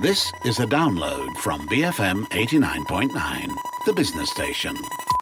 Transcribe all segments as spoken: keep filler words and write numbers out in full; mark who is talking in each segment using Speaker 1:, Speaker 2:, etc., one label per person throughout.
Speaker 1: This is a download from B F M eighty-nine point nine, the business station.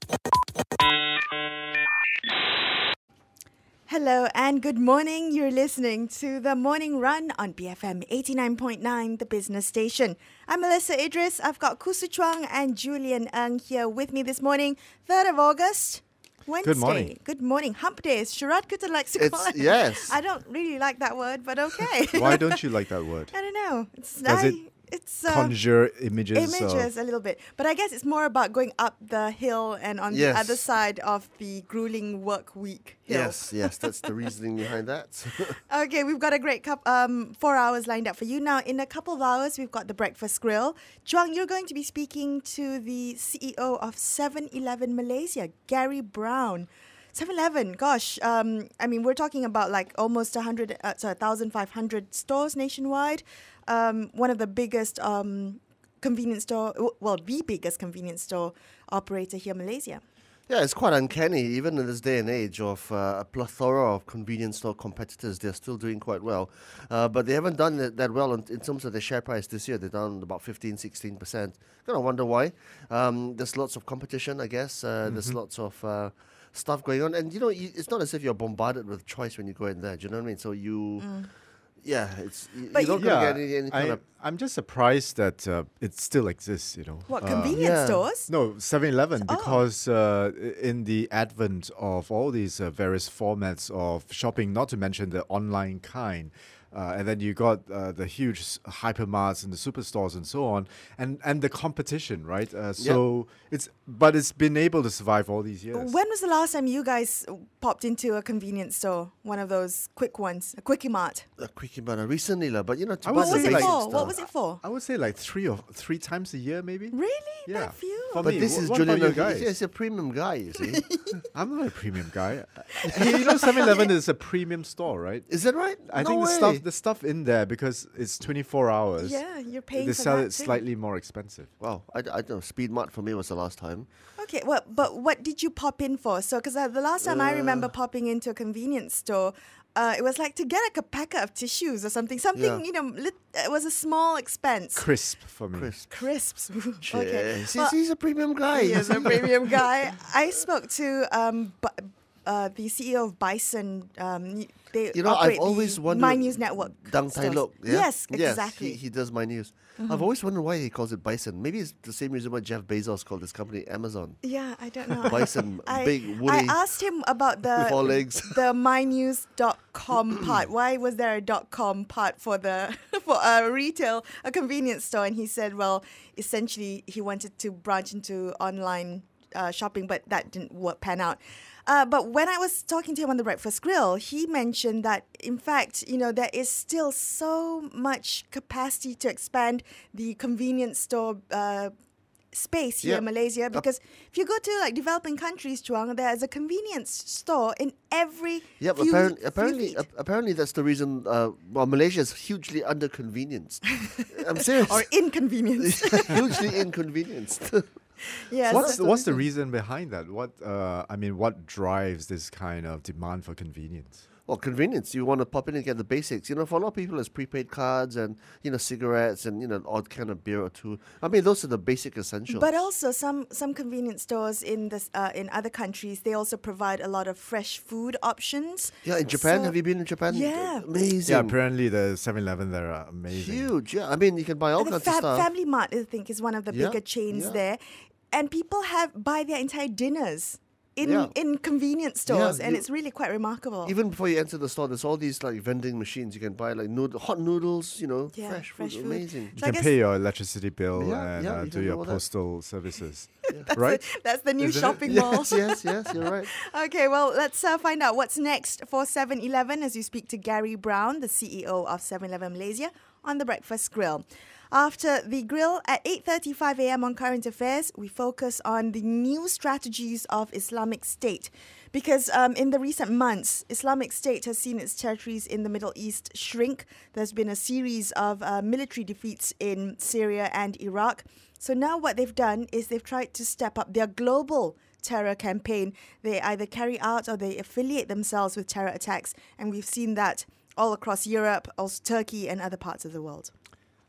Speaker 2: Hello and good morning. You're listening to The Morning Run on B F M eighty-nine point nine, the business station. I'm Melissa Idris. I've got Kusu Chuang and Julian Ng here with me this morning, third of August. Wednesday.
Speaker 3: Good morning.
Speaker 2: Good morning. Hump day, as Sharad Kutta likes to call
Speaker 4: It's,
Speaker 2: it.
Speaker 4: yes.
Speaker 2: I don't really like that word, but okay.
Speaker 3: Why don't you like that word?
Speaker 2: I don't know. It's
Speaker 3: Does
Speaker 2: I,
Speaker 3: it
Speaker 2: it's uh,
Speaker 3: Conjure images.
Speaker 2: images
Speaker 3: Of,
Speaker 2: a little bit, but I guess it's more about going up the hill and on
Speaker 4: Yes.
Speaker 2: the other side of the grueling work week hill.
Speaker 4: Yes, yes, that's the reasoning behind that.
Speaker 2: Okay, we've got a great cup, um, four hours lined up for you. Now, in a couple of hours, we've got the Breakfast Grill. Chuang, you're going to be speaking to the C E O of seven eleven Malaysia, Gary Brown. seven eleven, gosh, um, I mean, we're talking about like almost one hundred, uh, sorry, one thousand five hundred stores nationwide. Um, one of the biggest um, convenience store, well, the biggest convenience store operator here in Malaysia.
Speaker 4: Yeah, it's quite uncanny, even in this day and age of uh, a plethora of convenience store competitors, they're still doing quite well. Uh, but they haven't done that, that well in, in terms of their share price this year. They're down about fifteen, sixteen percent. Kind of wonder why. Um, there's lots of competition, I guess. Uh, mm-hmm. There's lots of uh, stuff going on. And, you know, you, it's not as if you're bombarded with choice when you go in there. Do you know what I mean? So you... Mm. Yeah, it's you,
Speaker 2: But
Speaker 4: you don't
Speaker 2: you-
Speaker 4: gonna
Speaker 3: yeah,
Speaker 4: get any, any kind
Speaker 3: I,
Speaker 4: of...
Speaker 3: I'm just surprised that uh, it still exists, you know.
Speaker 2: What,
Speaker 3: Uh,
Speaker 2: convenience
Speaker 4: yeah.
Speaker 2: stores?
Speaker 3: No, seven eleven,
Speaker 2: Oh.
Speaker 3: because uh, i- in the advent of all these uh, various formats of shopping, not to mention the online kind, uh, and then you got uh, the huge s- hypermarts and the superstores and so on, and, and the competition, right? Uh, so it's but it's been able to survive all these years.
Speaker 2: When was the last time you guys popped into a convenience store? One of those quick ones, a Quickie Mart.
Speaker 4: A quickie banner recently, lah, but you know, to
Speaker 3: I
Speaker 4: buy
Speaker 3: would
Speaker 2: What
Speaker 4: the
Speaker 2: was
Speaker 3: say
Speaker 2: it
Speaker 4: basic
Speaker 3: like-
Speaker 2: for?
Speaker 4: stuff.
Speaker 2: What was it for?
Speaker 3: I would say like three or three times a year, maybe.
Speaker 2: Really?
Speaker 3: Yeah.
Speaker 2: That few?
Speaker 3: For
Speaker 4: But
Speaker 3: me,
Speaker 4: this
Speaker 3: wh-
Speaker 4: is
Speaker 3: what
Speaker 4: Julian.
Speaker 3: about you
Speaker 4: Ng.
Speaker 3: guys?
Speaker 4: He's, he's a premium guy, you see.
Speaker 3: I'm not a premium guy. you know, seven eleven is a premium store, right?
Speaker 4: Is that right?
Speaker 3: I
Speaker 4: No
Speaker 3: think the
Speaker 4: way.
Speaker 3: stuff the stuff in there, because it's twenty-four hours.
Speaker 2: Yeah, you're paying
Speaker 3: They
Speaker 2: for
Speaker 3: sell
Speaker 2: that
Speaker 3: it
Speaker 2: too.
Speaker 3: slightly more expensive.
Speaker 4: Wow, I, I don't know. Speed Mart for me was the last time.
Speaker 2: Okay, well, but what did you pop in for? So, because uh, the last time I remember
Speaker 4: Uh.
Speaker 2: popping into a convenience store, uh, it was like to get like a packet of tissues or something. Something,
Speaker 4: Yeah.
Speaker 2: you know, lit, it was a small expense.
Speaker 3: Crisp for me.
Speaker 4: Crisp.
Speaker 2: Crisps.
Speaker 4: Okay.
Speaker 2: okay.
Speaker 4: He's,
Speaker 2: Well,
Speaker 4: he's a premium guy.
Speaker 2: he is a premium guy. I spoke to um, bu- uh, the C E O of Bison. Um, they
Speaker 4: You know,
Speaker 2: operate
Speaker 4: I've always
Speaker 2: the
Speaker 4: wondered.
Speaker 2: My News Network.
Speaker 4: Dang Tai
Speaker 2: stores.
Speaker 4: Lok. Yeah?
Speaker 2: Yes, exactly.
Speaker 4: Yes, he, he does My News. I've always wondered why he calls it Bison. Maybe it's the same reason why Jeff Bezos called his company Amazon.
Speaker 2: Yeah, I don't know.
Speaker 4: Bison,
Speaker 2: I,
Speaker 4: big,
Speaker 2: I
Speaker 4: woolly,
Speaker 2: asked him about the
Speaker 4: four legs.
Speaker 2: the my news dot com part. Why was there a dot com part for the for a retail, a convenience store? And he said, well, essentially he wanted to branch into online uh, shopping, but that didn't work, pan out. Uh, but when I was talking to him on the Breakfast Grill, he mentioned that, in fact, you know, there is still so much capacity to expand the convenience store uh, space here
Speaker 4: Yeah.
Speaker 2: in Malaysia. Because if you go to like developing countries, Chuang, there's a convenience store in every
Speaker 4: Yep,
Speaker 2: few,
Speaker 4: apparently,
Speaker 2: few
Speaker 4: apparently,
Speaker 2: feet.
Speaker 4: ap- apparently that's the reason. Uh, well, Malaysia is hugely under-convenienced. I'm serious.
Speaker 2: or inconvenience.
Speaker 4: hugely inconvenienced.
Speaker 2: Yes.
Speaker 3: What's the, what's the reason behind that? What uh, I mean, what drives this kind of demand for convenience?
Speaker 4: Well, convenience. You want to pop in and get the basics. You know, for a lot of people, it's prepaid cards and, you know, cigarettes and, you know, an odd kind of beer or two. I mean, those are the basic essentials.
Speaker 2: But also some some convenience stores in this uh, in other countries, they also provide a lot of fresh food options.
Speaker 4: yeah, in Japan,
Speaker 2: So-
Speaker 4: have you been in Japan?
Speaker 2: Yeah.
Speaker 4: Amazing.
Speaker 3: Yeah, apparently the seven eleven there are amazing.
Speaker 4: Huge. Yeah, I mean, you can buy all
Speaker 2: And the
Speaker 4: kinds of
Speaker 2: Fam-
Speaker 4: stuff.
Speaker 2: Family Mart, I think, is one of the
Speaker 4: Yeah,
Speaker 2: bigger chains
Speaker 4: yeah.
Speaker 2: there, and people have buy their entire dinners in
Speaker 4: Yeah.
Speaker 2: in convenience stores, and
Speaker 4: you-
Speaker 2: it's really quite remarkable.
Speaker 4: Even before you enter the store, there's all these like vending machines. You can buy like nood- hot noodles, you know,
Speaker 2: Yeah,
Speaker 4: fresh,
Speaker 2: fresh
Speaker 4: food.
Speaker 2: food.
Speaker 4: Amazing.
Speaker 3: You
Speaker 2: So I
Speaker 3: can
Speaker 2: guess-
Speaker 3: pay your electricity bill
Speaker 4: Yeah,
Speaker 3: and
Speaker 4: yeah,
Speaker 3: uh,
Speaker 4: you
Speaker 3: do
Speaker 4: can
Speaker 3: your
Speaker 4: do all that.
Speaker 3: postal services,
Speaker 2: That's
Speaker 3: right?
Speaker 2: the, that's the new
Speaker 3: Isn't it?
Speaker 2: shopping mall.
Speaker 4: Yes, yes, yes. You're right.
Speaker 2: Okay, well, let's uh, find out what's next for seven eleven as you speak to Gary Brown, the C E O of seven eleven Malaysia, on the Breakfast Grill. After the grill at eight thirty-five a.m. on Current Affairs, we focus on the new strategies of Islamic State. Because um, in the recent months, Islamic State has seen its territories in the Middle East shrink. There's been a series of uh, military defeats in Syria and Iraq. So now what they've done is they've tried to step up their global terror campaign. They either carry out or they affiliate themselves with terror attacks. And we've seen that all across Europe, also Turkey and other parts of the world.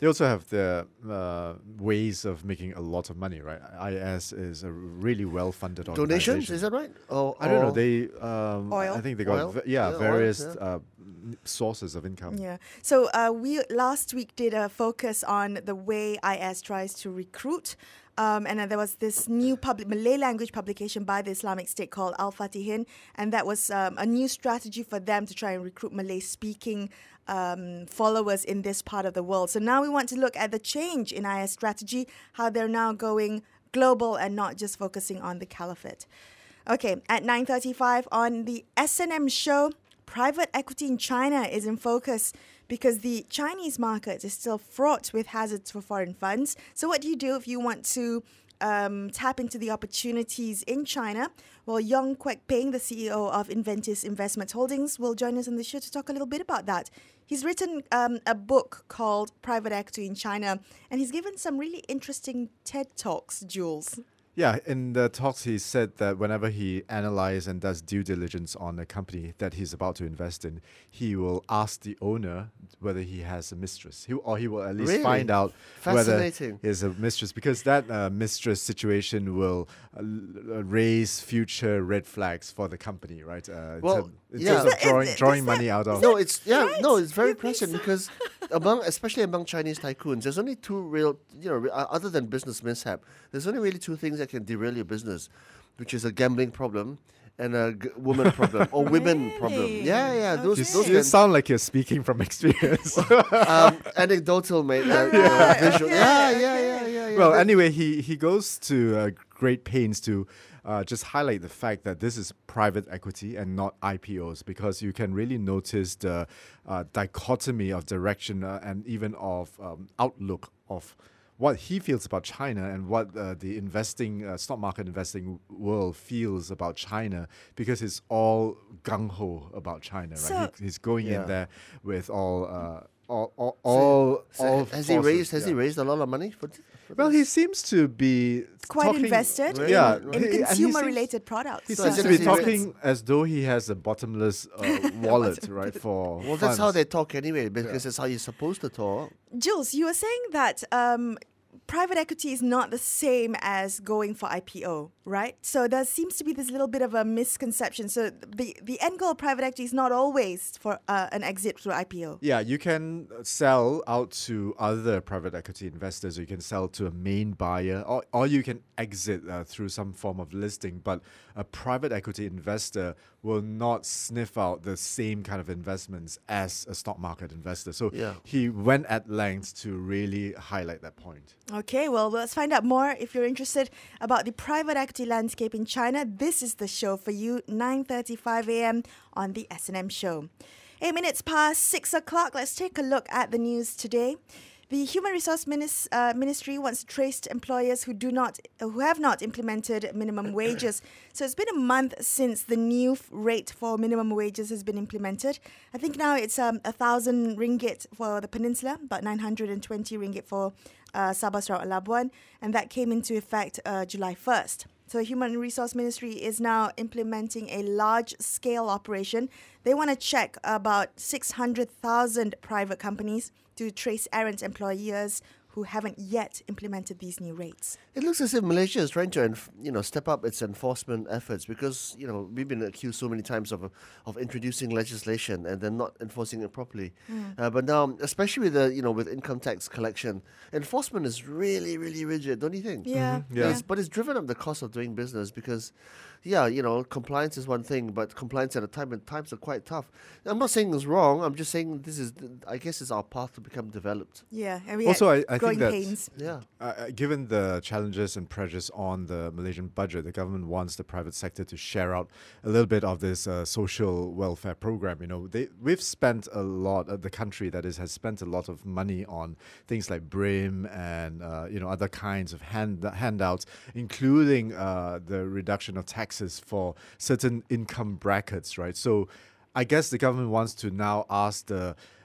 Speaker 3: they also have their uh, ways of making a lot of money, right? I S is a really well-funded organization.
Speaker 4: Donations, is that right? Or,
Speaker 3: I don't know.
Speaker 4: or-
Speaker 3: They, um,
Speaker 2: Oil?
Speaker 3: I think they got
Speaker 4: Oil?
Speaker 3: v- yeah,
Speaker 4: Yeah, oil,
Speaker 3: various
Speaker 4: yeah.
Speaker 3: Uh, n- sources of income.
Speaker 2: Yeah. So uh, we last week did a focus on the way I S tries to recruit. Um, and uh, there was this new public Malay language publication by the Islamic State called Al Fatihin, and that was um, a new strategy for them to try and recruit Malay-speaking um, followers in this part of the world. So now we want to look at the change in I S strategy, how they're now going global and not just focusing on the caliphate. Okay, at nine thirty-five on the S and M show, private equity in China is in focus because the Chinese market is still fraught with hazards for foreign funds. So what do you do if you want to um, tap into the opportunities in China? Well, Yong Kwek Peng, the C E O of Inventis Investment Holdings, will join us on the show to talk a little bit about that. He's written um, a book called Private Equity in China, and he's given some really interesting TED Talks, Jules.
Speaker 3: Yeah, in the talks, he said that whenever he analyzes and does due diligence on a company that he's about to invest in, he will ask the owner whether he has a mistress, he, or he will at least
Speaker 4: Really?
Speaker 3: find out whether
Speaker 4: Fascinating.
Speaker 3: he has a mistress, because that uh, mistress situation will uh, l- uh, raise future red flags for the company, right? Uh, in
Speaker 4: Well,
Speaker 3: term- in
Speaker 4: yeah.
Speaker 3: terms
Speaker 4: Is
Speaker 3: of
Speaker 2: that-
Speaker 3: drawing,
Speaker 2: is
Speaker 3: drawing
Speaker 2: that-
Speaker 3: money out of.
Speaker 4: No, it's yeah,
Speaker 2: right?
Speaker 4: no, it's very
Speaker 2: You think
Speaker 4: present
Speaker 2: so?
Speaker 4: because among, especially among Chinese tycoons, there's only two real, you know, re- uh, other than business mishap, there's only really two things that can derail your business, which is a gambling problem and a g- woman problem or women problem.
Speaker 2: Really?
Speaker 4: Yeah, yeah, those
Speaker 3: You,
Speaker 2: Okay.
Speaker 4: those
Speaker 3: you
Speaker 4: can,
Speaker 3: sound like you're speaking from experience.
Speaker 4: um, anecdotal, mate. Uh, you know,
Speaker 2: Right,
Speaker 4: visual.
Speaker 2: okay,
Speaker 4: Yeah, yeah,
Speaker 2: okay.
Speaker 4: yeah, yeah, yeah.
Speaker 3: Well,
Speaker 4: That-
Speaker 3: anyway, he, he goes to uh, great pains to uh, just highlight the fact that this is private equity and not I P Os, because you can really notice the uh, dichotomy of direction uh, and even of um, outlook of what he feels about China and what uh, the investing, uh, stock market investing world feels about China, because it's all gung-ho about China, right?
Speaker 2: So-
Speaker 3: he, he's going
Speaker 4: Yeah.
Speaker 3: in there with all... Uh, all, all, all,
Speaker 4: So
Speaker 3: all
Speaker 4: has he
Speaker 3: forces,
Speaker 4: raised? Has he
Speaker 3: yeah.
Speaker 4: raised a lot of money for? th- for
Speaker 3: Well,
Speaker 4: this?
Speaker 3: he seems to be
Speaker 2: Quite
Speaker 3: talking-
Speaker 2: invested
Speaker 4: Really?
Speaker 3: Yeah,
Speaker 2: in,
Speaker 3: he-
Speaker 2: in
Speaker 3: and he seems-
Speaker 2: consumer-related products.
Speaker 3: He
Speaker 4: So
Speaker 3: seems
Speaker 4: I
Speaker 3: to
Speaker 4: guess
Speaker 3: be
Speaker 4: he raised-
Speaker 3: talking as though he has a bottomless uh, wallet, right? For
Speaker 4: Well, that's how
Speaker 3: funds.
Speaker 4: they talk anyway, because that's how you're supposed to talk.
Speaker 2: Jules, you were saying that um, private equity is not the same as going for I P O, right? So there seems to be this little bit of a misconception. So the the end goal of private equity is not always for uh, an exit through I P O.
Speaker 3: Yeah, you can sell out to other private equity investors, or you can sell to a main buyer, or, or you can exit uh, through some form of listing. But a private equity investor will not sniff out the same kind of investments as a stock market investor. So
Speaker 4: Yeah.
Speaker 3: he went at length to really highlight that point.
Speaker 2: Okay, well, let's find out more. If you're interested about the private equity landscape in China, this is the show for you, nine thirty-five a.m. on the S and M show. Eight minutes past six o'clock. Let's take a look at the news today. The Human Resource Minis- uh, Ministry wants to trace employers who do not, who have not implemented minimum wages. So it's been a month since the new f- rate for minimum wages has been implemented. I think now it's um, a thousand ringgit for the peninsula, about nine hundred and twenty ringgit for uh, Sabah, Sarawak, Labuan, and that came into effect uh, July first. So the Human Resource Ministry is now implementing a large-scale operation. They want to check about six hundred thousand private companies to trace errant employers who haven't yet implemented these new rates.
Speaker 4: It looks as if Malaysia is trying to, enf- you know, step up its enforcement efforts because, you know, we've been accused so many times of of introducing legislation and then not enforcing it properly. Uh, but now, especially with the, you know, with income tax collection, enforcement is really, really rigid, don't you think?
Speaker 2: Yeah,
Speaker 3: Mhm, yeah.
Speaker 4: It's- but it's driven up the cost of doing business because, yeah, you know, compliance is one thing, but compliance at a time and times are quite tough. I'm not saying it's wrong. I'm just saying this is, I guess, is our path to become developed.
Speaker 2: yeah. And we
Speaker 3: Also,
Speaker 2: had
Speaker 3: I- I think
Speaker 2: growing
Speaker 3: that-
Speaker 2: pains.
Speaker 4: Yeah.
Speaker 3: Uh, uh, given the challenges and pressures on the Malaysian budget, the government wants the private sector to share out a little bit of this uh, social welfare program. You know, they we've spent a lot. Uh, the country that is has spent a lot of money on things like BRIM and uh, you know other kinds of hand handouts, including uh, the reduction of taxes for certain income brackets. Right. So, I guess the government wants to now ask the uh,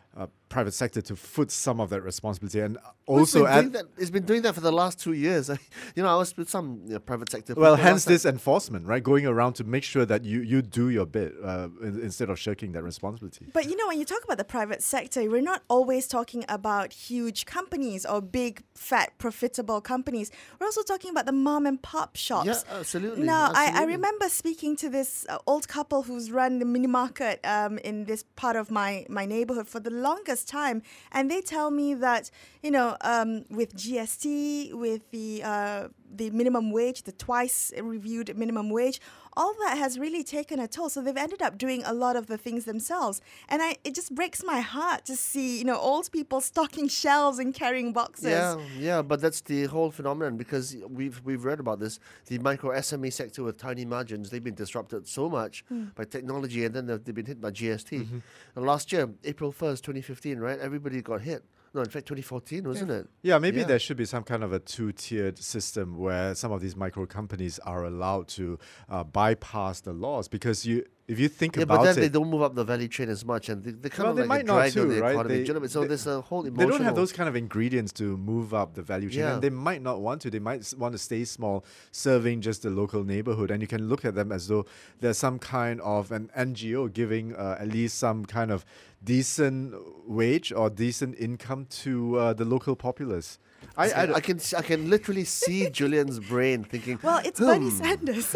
Speaker 3: private sector to foot some of that responsibility, and
Speaker 4: Well, it's
Speaker 3: also
Speaker 4: been
Speaker 3: add.
Speaker 4: doing that, it's been doing that for the last two years. you know, I was with some you know, private sector.
Speaker 3: Well,
Speaker 4: people
Speaker 3: hence
Speaker 4: last
Speaker 3: this enforcement, right? Going around to make sure that you, you do your bit uh, in, instead of shirking that responsibility.
Speaker 2: But you know, when you talk about the private sector, we're not always talking about huge companies or big, fat, profitable companies. We're also talking about the mom and pop shops.
Speaker 4: Yeah, absolutely.
Speaker 2: Now, I, I
Speaker 4: absolutely.
Speaker 2: remember speaking to this uh, old couple who's run the mini market um, in this part of my, my neighborhood for the longest time. And they tell me that, you know, um, with G S T, with the uh, the minimum wage, the twice reviewed minimum wage, all that has really taken a toll. So they've ended up doing a lot of the things themselves. And I, it just breaks my heart to see, you know, old people stocking shelves and carrying boxes.
Speaker 4: Yeah, yeah, but that's the whole phenomenon because we've we've read about this. The micro S M E sector with tiny margins, they've been disrupted so much
Speaker 2: Mm.
Speaker 4: by technology, and then they've, they've been hit by G S T. Mm-hmm. And last year, April first, twenty fifteen, right? Everybody got hit. No, in fact, twenty fourteen, wasn't it?
Speaker 3: Yeah, maybe
Speaker 4: Yeah.
Speaker 3: there should be some kind of a two-tiered system where some of these micro companies are allowed to uh, bypass the laws, because you, if you think
Speaker 4: Yeah,
Speaker 3: about
Speaker 4: but then
Speaker 3: it,
Speaker 4: they don't move up the value chain as much, and they, they kind
Speaker 3: Well,
Speaker 4: of
Speaker 3: they
Speaker 4: like
Speaker 3: might
Speaker 4: a
Speaker 3: not
Speaker 4: drag
Speaker 3: too,
Speaker 4: on the
Speaker 3: right?
Speaker 4: economy.
Speaker 3: They-
Speaker 4: do you know what I mean? So
Speaker 3: they-
Speaker 4: there's a whole
Speaker 3: they
Speaker 4: emotional.
Speaker 3: don't have those kind of ingredients to move up the value chain,
Speaker 4: Yeah.
Speaker 3: and they might not want to. They might s- want to stay small, serving just the local neighborhood. And you can look at them as though there's some kind of an N G O giving uh, at least some kind of decent wage or decent income to uh, the local populace. I, I,
Speaker 4: I,
Speaker 3: don't-
Speaker 4: I can I can literally see Julian's brain thinking.
Speaker 2: Well, it's Bernie
Speaker 4: "Hmm,
Speaker 2: Sanders.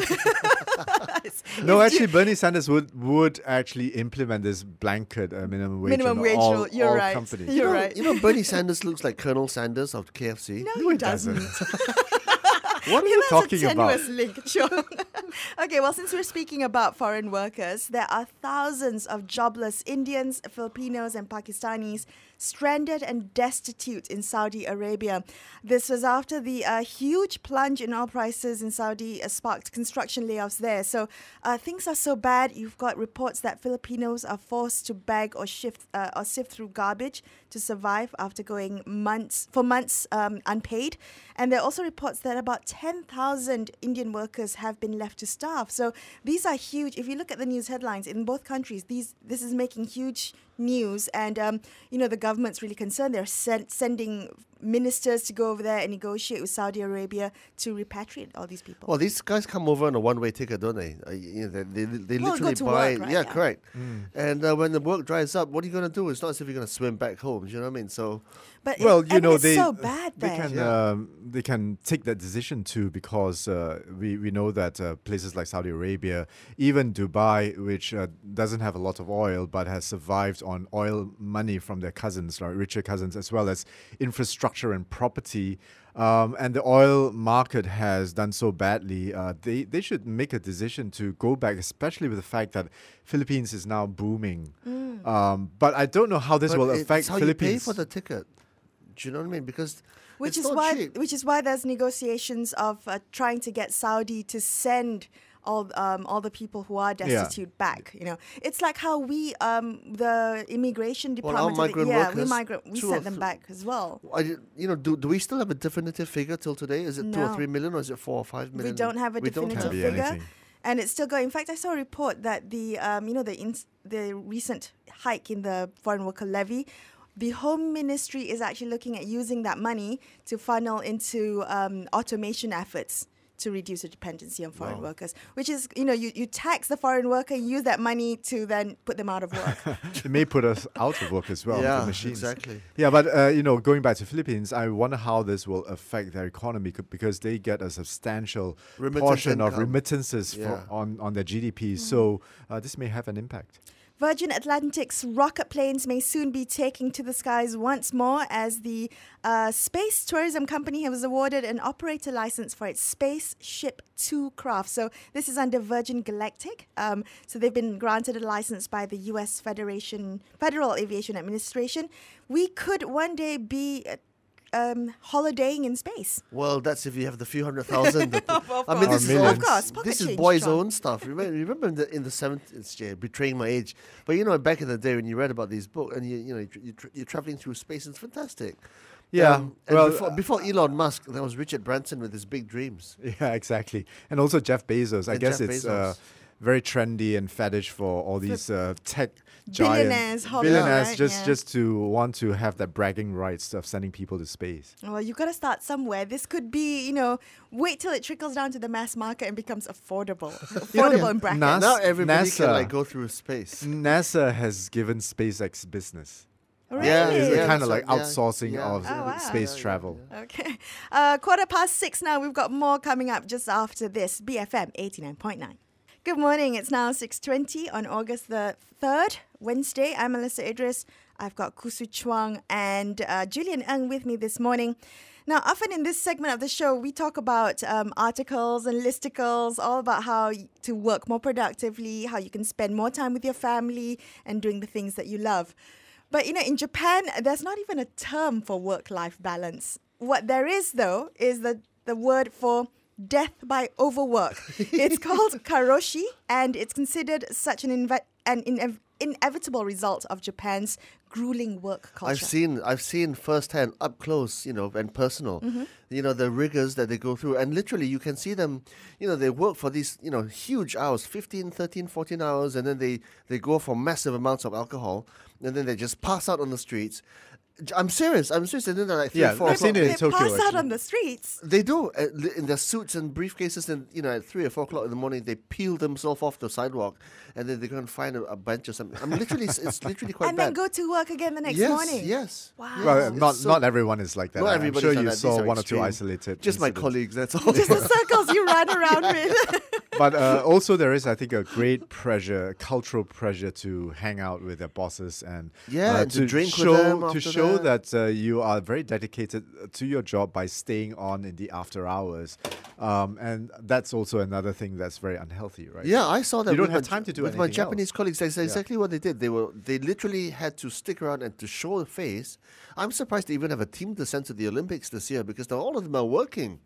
Speaker 2: It's-
Speaker 3: no,
Speaker 2: it's
Speaker 3: actually, Bernie Sanders would would actually implement this blanket uh, minimum wage
Speaker 2: Minimum
Speaker 3: on
Speaker 2: wage
Speaker 3: all,
Speaker 2: rule, you're
Speaker 3: all
Speaker 2: right.
Speaker 3: companies.
Speaker 2: You're
Speaker 4: You know,
Speaker 2: right.
Speaker 4: You know, Bernie Sanders looks like Colonel Sanders of K F C.
Speaker 2: No,
Speaker 3: No,
Speaker 2: he
Speaker 3: it doesn't.
Speaker 2: doesn't.
Speaker 3: What are
Speaker 2: Yeah,
Speaker 3: you
Speaker 2: that's
Speaker 3: talking
Speaker 2: a
Speaker 3: about?
Speaker 2: tenuous link, sure. Okay, well, since we're speaking about foreign workers, there are thousands of jobless Indians, Filipinos, and Pakistanis stranded and destitute in Saudi Arabia. This was after the uh, huge plunge in oil prices in Saudi uh, sparked construction layoffs there. So uh, things are so bad. You've got reports that Filipinos are forced to beg or shift uh, or sift through garbage to survive after going months for months um, unpaid. And there are also reports that about ten thousand Indian workers have been left to starve. So these are huge. If you look at the news headlines in both countries, these this is making huge news. And, um, you know, the government's really concerned. They're sen- sending ministers to go over there and negotiate with Saudi Arabia to repatriate all these people.
Speaker 4: Well, these guys come over on a one-way ticket, don't they? Uh, you know, they they, they
Speaker 2: Well,
Speaker 4: literally
Speaker 2: go to
Speaker 4: buy.
Speaker 2: work, right?
Speaker 4: Yeah,
Speaker 2: Yeah.
Speaker 4: correct. And uh, when the work dries up, what are you going to do? It's not as if you're going to swim back home. Do you know what I mean? So
Speaker 2: But it-
Speaker 3: Well,
Speaker 2: I
Speaker 3: you
Speaker 2: mean,
Speaker 3: know,
Speaker 2: it's
Speaker 3: they
Speaker 2: so bad
Speaker 3: they
Speaker 2: there.
Speaker 3: can
Speaker 4: Yeah.
Speaker 3: um, they can take that decision too, because uh, we we know that uh, places like Saudi Arabia, even Dubai, which uh, doesn't have a lot of oil but has survived on oil money from their cousins, right, richer cousins, as well as infrastructure and property. Um, and the oil market has done so badly. Uh, they they should make a decision to go back, especially with the fact that Philippines is now booming.
Speaker 2: Mm.
Speaker 3: Um, but I don't know how this
Speaker 4: but
Speaker 3: will
Speaker 4: it's
Speaker 3: affect
Speaker 4: how
Speaker 3: Philippines.
Speaker 4: you pay for the ticket. Do you know what I mean? Because
Speaker 2: Which
Speaker 4: it's
Speaker 2: is
Speaker 4: not
Speaker 2: why,
Speaker 4: cheap.
Speaker 2: which is why there's negotiations of uh, trying to get Saudi to send all um, all the people who are destitute back. You know, it's like how we um, the immigration
Speaker 4: Well, our
Speaker 2: department. of the-
Speaker 4: migrant
Speaker 2: yeah, we
Speaker 4: workers,
Speaker 2: migrant. We
Speaker 4: two or
Speaker 2: sent them
Speaker 4: th-
Speaker 2: back as well.
Speaker 4: I, did- you know, do, do we still have a definitive figure till today? Is it two or
Speaker 2: No.
Speaker 4: three million, or is it four or five million?
Speaker 2: We don't have a
Speaker 4: We don't
Speaker 2: definitive
Speaker 3: Can
Speaker 4: have.
Speaker 3: be
Speaker 2: figure,
Speaker 3: anything.
Speaker 2: and it's still going. In fact, I saw a report that the um, you know the ins- the recent hike in the foreign worker levy. The Home Ministry is actually looking at using that money to funnel into um, automation efforts to reduce the dependency on foreign
Speaker 4: Wow.
Speaker 2: workers, which is, you know, you, you tax the foreign worker, you use that money to then put them out of work.
Speaker 3: It may put us out of work as well.
Speaker 4: Yeah,
Speaker 3: the machines.
Speaker 4: exactly.
Speaker 3: Yeah, but uh, you know, going back to Philippines, I wonder how this will affect their economy, c- because they get a substantial
Speaker 4: Remittance
Speaker 3: portion of
Speaker 4: income.
Speaker 3: remittances for,
Speaker 4: Yeah.
Speaker 3: on on their G D P. So uh, this may have an impact.
Speaker 2: Virgin Atlantic's rocket planes may soon be taking to the skies once more, as the uh, space tourism company was awarded an operator license for its Spaceship Two craft. So this is under Virgin Galactic. Um, so they've been granted a license by the U S Federation Federal Aviation Administration. We could one day be uh, um, holidaying in space.
Speaker 4: Well, that's if you have the few hundred thousand. the-
Speaker 2: Of
Speaker 4: I mean,
Speaker 2: course.
Speaker 4: this is
Speaker 3: Or
Speaker 4: all,
Speaker 3: millions.
Speaker 2: Of course, pocket
Speaker 4: this is
Speaker 2: change,
Speaker 4: boys'
Speaker 2: John.
Speaker 4: own stuff. Remember, remember in the in the seventies, yeah, betraying my age. But you know, back in the day when you read about these books and you you know you tra- you're traveling through space, it's fantastic.
Speaker 3: Yeah,
Speaker 4: Um, and
Speaker 3: well,
Speaker 4: before, before Elon Musk, there was Richard Branson with his big dreams.
Speaker 3: Yeah, exactly. And also Jeff Bezos. I
Speaker 4: And
Speaker 3: guess
Speaker 4: Jeff
Speaker 3: it's
Speaker 4: Bezos.
Speaker 3: uh, very trendy and fetish for all these uh, tech
Speaker 2: Billionaires,
Speaker 3: giants,
Speaker 2: Hollywood,
Speaker 3: billionaires,
Speaker 2: right?
Speaker 3: just
Speaker 2: Yeah.
Speaker 3: just to want to have that bragging rights of sending people to space.
Speaker 2: Well, you got to start somewhere. This could be, you know, wait till it trickles down to the mass market and becomes affordable. Affordable in brackets.
Speaker 3: Nas-
Speaker 4: Now everybody can
Speaker 3: NASA.
Speaker 4: like go through space.
Speaker 3: NASA has given SpaceX business.
Speaker 2: Really?
Speaker 4: Yeah,
Speaker 3: It's
Speaker 4: yeah,
Speaker 3: kind
Speaker 4: that's
Speaker 3: of like
Speaker 4: what- yeah,
Speaker 3: outsourcing
Speaker 4: yeah.
Speaker 3: of
Speaker 2: Oh, wow.
Speaker 3: space
Speaker 4: Yeah, yeah,
Speaker 3: travel.
Speaker 4: yeah.
Speaker 2: Okay. Uh, quarter past six now. We've got more coming up just after this. B F M eighty-nine point nine. Good morning. It's now six twenty on August the third, Wednesday. I'm Melissa Idris. I've got Kusu Chuang and uh, Julian Ng with me this morning. Now, often in this segment of the show, we talk about um, articles and listicles, all about how y- to work more productively, how you can spend more time with your family and doing the things that you love. But, you know, in Japan, there's not even a term for work-life balance. What there is, though, is the, the word for death by overwork. It's called karoshi, and it's considered such an, inve- an inev- inevitable result of Japan's grueling work culture.
Speaker 4: I've seen, I've seen firsthand, up close, you know, and personal,
Speaker 2: Mm-hmm.
Speaker 4: you know, the rigors that they go through. And literally, you can see them, you know, they work for these, you know, huge hours, fifteen, thirteen, fourteen hours, and then they, they go for massive amounts of alcohol, and then they just pass out on the streets. J- I'm serious, I'm serious. And then they're like three,
Speaker 3: Yeah,
Speaker 4: four
Speaker 3: I've
Speaker 4: o'clock.
Speaker 3: seen it in
Speaker 2: they
Speaker 3: Tokyo,
Speaker 2: pass out
Speaker 3: actually.
Speaker 2: on the streets.
Speaker 4: They do, uh, li- in their suits and briefcases, and you know, at three or four o'clock in the morning, they peel themselves off the sidewalk, and then they go and find a, a bench or something. I'm literally, it's, it's literally quite
Speaker 2: And
Speaker 4: bad.
Speaker 2: then go to work again the next
Speaker 4: yes,
Speaker 2: morning.
Speaker 4: yes.
Speaker 2: Wow.
Speaker 4: yes.
Speaker 3: Well,
Speaker 4: It's
Speaker 3: not
Speaker 4: so-
Speaker 3: not everyone is like that.
Speaker 4: Not
Speaker 3: I'm
Speaker 4: everybody's
Speaker 3: sure
Speaker 4: like
Speaker 3: you
Speaker 4: that. These
Speaker 3: saw
Speaker 4: are
Speaker 3: one or two
Speaker 4: extreme.
Speaker 3: isolated.
Speaker 4: Just my
Speaker 3: incidents.
Speaker 4: colleagues, that's all.
Speaker 2: Just the circles you run around with.
Speaker 3: But uh, also there is, I think, a great pressure, cultural pressure to hang out with their bosses and
Speaker 4: Yeah,
Speaker 3: uh,
Speaker 4: and to drink with
Speaker 3: show
Speaker 4: them
Speaker 3: to
Speaker 4: after
Speaker 3: show
Speaker 4: that.
Speaker 3: that, uh, you are very dedicated to your job by staying on in the after hours, um, and that's also another thing that's very unhealthy, right?
Speaker 4: Yeah, I saw that.
Speaker 3: You don't
Speaker 4: with
Speaker 3: have
Speaker 4: my,
Speaker 3: time to do
Speaker 4: with my
Speaker 3: anything
Speaker 4: Japanese
Speaker 3: else.
Speaker 4: colleagues. That's exactly what they did. They were they literally had to stick around and to show the face. I'm surprised they even have a team to send to the Olympics this year because they're, all of them are working.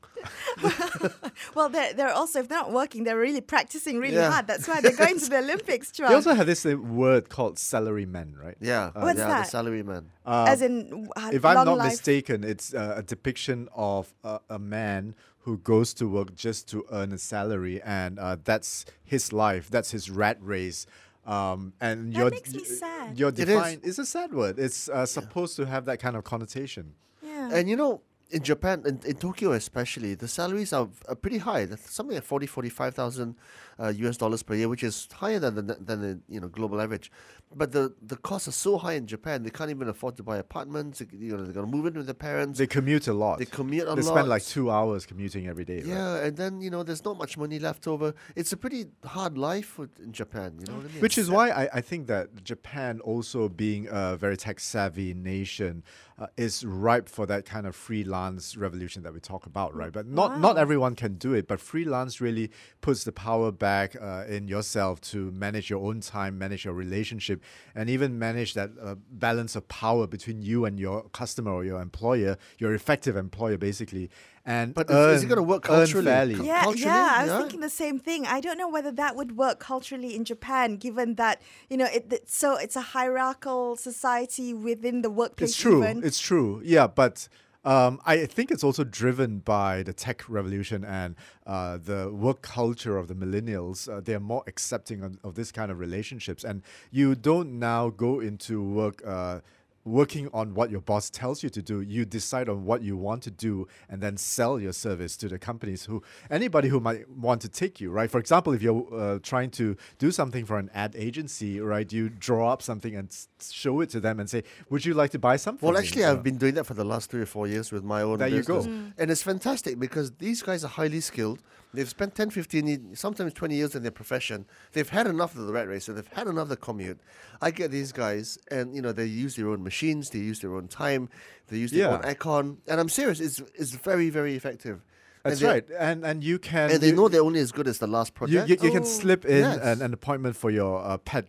Speaker 2: Well, they're, they're also, if they're not working, they're really practicing really
Speaker 4: Yeah.
Speaker 2: hard. That's why they're going to the Olympics, Chuang.
Speaker 3: They also have this uh, word called salaryman, right?
Speaker 4: Yeah,
Speaker 2: What's
Speaker 4: yeah,
Speaker 2: that?
Speaker 4: the salary man.
Speaker 3: Uh,
Speaker 2: As in, uh,
Speaker 3: if I'm
Speaker 2: long
Speaker 3: not
Speaker 2: life.
Speaker 3: mistaken, it's uh, a depiction of a, a man who goes to work just to earn a salary, and uh, that's his life. That's his rat race. Um, and
Speaker 2: That
Speaker 3: you're,
Speaker 2: makes me sad.
Speaker 3: You're
Speaker 4: It is.
Speaker 3: defined. It's a sad word. It's uh, supposed to have that kind of connotation.
Speaker 2: Yeah.
Speaker 4: And you know, in Japan, in, in Tokyo especially, the salaries are, are pretty high. That's something like forty, forty-five thousand uh, U S dollars per year, which is higher than the than the you know global average. But the, the costs are so high in Japan, they can't even afford to buy apartments. They, you know, they're gonna move in with their parents.
Speaker 3: They commute a lot.
Speaker 4: They commute a
Speaker 3: They
Speaker 4: lot.
Speaker 3: spend like two hours commuting every day. Right?
Speaker 4: Yeah, and then you know, there's not much money left over. It's a pretty hard life with- in Japan. You know what I mean?
Speaker 3: Which is why I, I think that Japan, also being a very tech savvy nation, uh, is ripe for that kind of freelance revolution that we talk about, right? But not, not
Speaker 2: Wow.
Speaker 3: everyone can do it. But freelance really puts the power back uh, in yourself to manage your own time, manage your relationship, and even manage that uh, balance of power between you and your customer or your employer, your effective employer, basically. And
Speaker 4: But is-
Speaker 3: earn,
Speaker 4: is it gonna work
Speaker 3: earn
Speaker 4: culturally?
Speaker 3: fairly.
Speaker 4: Cul-
Speaker 2: Yeah,
Speaker 4: culturally,
Speaker 2: yeah, I was
Speaker 4: yeah.
Speaker 2: thinking the same thing. I don't know whether that would work culturally in Japan, given that you know it. it- So it's a hierarchical society within the workplace.
Speaker 3: It's true.
Speaker 2: Even.
Speaker 3: It's true. Yeah, but um, I think it's also driven by the tech revolution and uh, the work culture of the millennials. Uh, they are more accepting of, of this kind of relationships, and you don't now go into work. Uh, working on what your boss tells you to do. You decide on what you want to do and then sell your service to the companies who, anybody who might want to take you, right? For example, if you're uh, trying to do something for an ad agency, right, you draw up something and s- show it to them and say, would you like to buy something?
Speaker 4: Well, actually,
Speaker 3: So-
Speaker 4: I've been doing that for the last three or four years with my own
Speaker 3: There you
Speaker 4: business.
Speaker 3: go.
Speaker 4: And it's fantastic because these guys are highly skilled. They've spent ten, fifteen, ye- sometimes twenty years in their profession. They've had enough of the rat race, so they've had enough of the commute. I get these guys, and you know, they use their own machines, they use their own time, they use their
Speaker 3: Yeah.
Speaker 4: own aircon. And I'm serious, it's it's very, very effective.
Speaker 3: That's
Speaker 4: and they-
Speaker 3: right. And and you can...
Speaker 4: And they
Speaker 3: you-
Speaker 4: know they're only as good as the last
Speaker 3: You,
Speaker 4: project.
Speaker 3: you, you can
Speaker 2: Oh.
Speaker 3: slip in
Speaker 4: Yes.
Speaker 3: an, an appointment for your uh, pet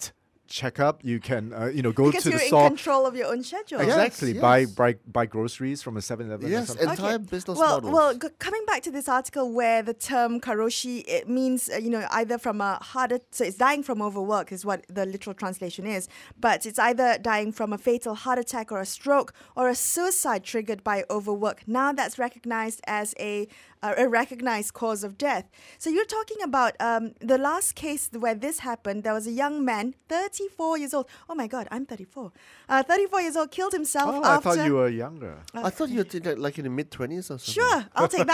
Speaker 3: checkup. You can, uh, you know, go
Speaker 2: Because
Speaker 3: to
Speaker 2: you're
Speaker 3: the
Speaker 2: in
Speaker 3: store.
Speaker 2: control of your own schedule.
Speaker 4: Yes,
Speaker 3: Exactly.
Speaker 4: yes.
Speaker 3: Buy, buy buy groceries from a seven eleven or
Speaker 4: Yes,
Speaker 3: something.
Speaker 4: entire
Speaker 2: Okay.
Speaker 4: business
Speaker 2: well,
Speaker 4: models.
Speaker 2: Well, g- coming back to this article where the term karoshi, it means, uh, you know, either from a harder, so it's dying from overwork is what the literal translation is, but it's either dying from a fatal heart attack or a stroke or a suicide triggered by overwork. Now that's recognized as a, uh, a recognized cause of death. So you're talking about um, the last case where this happened, there was a young man, thirty-four years old. Oh my God, I'm thirty-four. Uh, thirty-four years old, killed himself
Speaker 3: Oh, I
Speaker 2: after...
Speaker 3: thought you were younger.
Speaker 4: I thought you were like, like in the mid twenties or something.
Speaker 2: Sure, I'll take